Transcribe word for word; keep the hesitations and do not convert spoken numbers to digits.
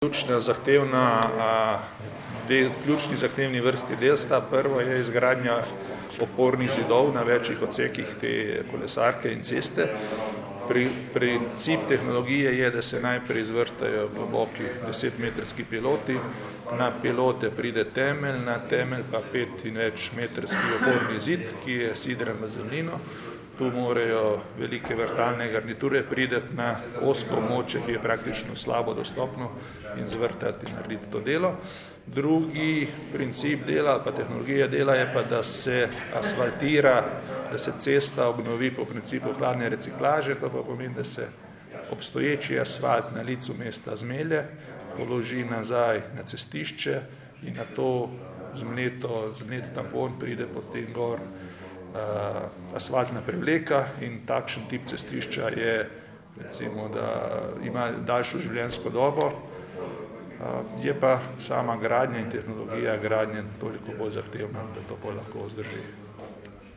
Ključna zahtevna, dve ključni zahtevni vrsti del sta. Prvo je izgradnja opornih zidov na večjih odsekih te kolesarke in ceste. Pri, princip tehnologije je, da se najprej izvrtajo globoki desetmetrski piloti, na pilote pride temelj, na temelj pa pet in več metrski oporni zid, ki je sidran v zemljino. Tu morajo velike vrtalne garniture prideti na ozko območje, ki je praktično slabo dostopno, in zvrtati in narediti to delo. Drugi princip dela, pa tehnologija dela je pa, da se asfaltira, da se cesta obnovi po principu hladne reciklaže, to pa pomeni, da se obstoječi asfalt na licu mesta zmelje, položi nazaj na cestišče in na to zmleto, zmlet tampon pride potem gor uh, asfaltna prevleka in takšen tip cestišča je, recimo, da ima daljšo življenjsko dobo. Uh, je pa sama gradnja in tehnologija gradnje toliko bolj zahtevna, da to pa lahko vzdrži.